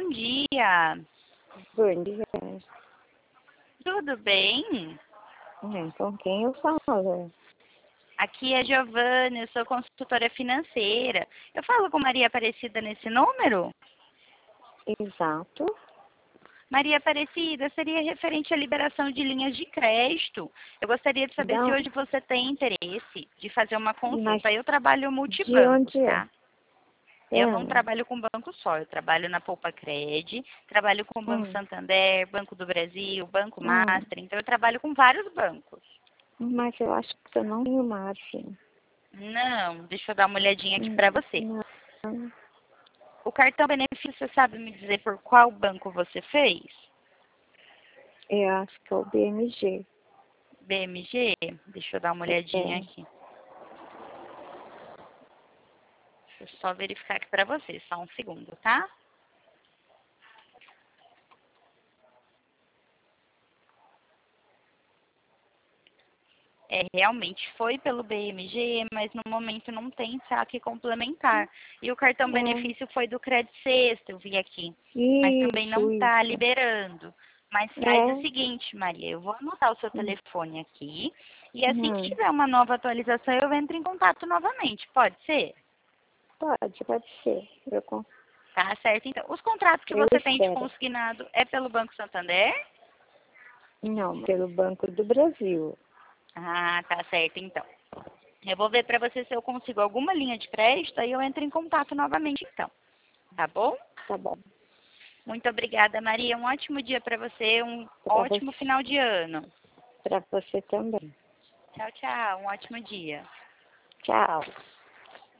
bom dia. Bom dia. Tudo bem? Com quem eu falo? Aqui é Giovana, eu sou consultora financeira. Eu falo com Maria Aparecida nesse número? Exato. Maria Aparecida, seria referente à liberação de linhas de crédito. Eu gostaria de saber se Não, hoje você tem interesse de fazer uma mas consulta. Eu trabalho de multibancos, onde é? tá? Eu não É. trabalho com banco só, eu trabalho na Poupa Cred, trabalho com o Banco Hum, Santander, Banco do Brasil, Banco hum. Master, então eu trabalho com vários bancos. Mas eu acho que eu não tenho margem. Não, deixa eu dar uma olhadinha aqui para você. Não. O cartão benefício, você sabe me dizer por qual banco você fez? Eu acho que é o BMG. BMG? Deixa eu dar uma olhadinha É. aqui. Deixa eu só verificar aqui para você, só um segundo, tá? Realmente foi pelo BMG, mas no momento não tem saque complementar. E o cartão É. benefício foi do Credit Sexta, eu vi aqui. Mas também não Isso, está isso. liberando. Mas faz o É. seguinte, Maria, eu vou anotar o seu Hum, telefone aqui. E assim que hum. tiver uma nova atualização, eu entro em contato novamente. Pode ser? Pode ser. Tá certo. Então, os contratos que Eu você tem de espero. consignado é pelo Banco Santander? Não, pelo Banco do Brasil. Ah, tá certo, então. Eu vou ver para você se eu consigo alguma linha de crédito, aí eu entro em contato novamente, então. Tá bom? Tá bom. Muito obrigada, Maria. Um ótimo dia para você, um Para ótimo você, final de ano. para você também. Tchau, tchau. Um ótimo dia. Tchau.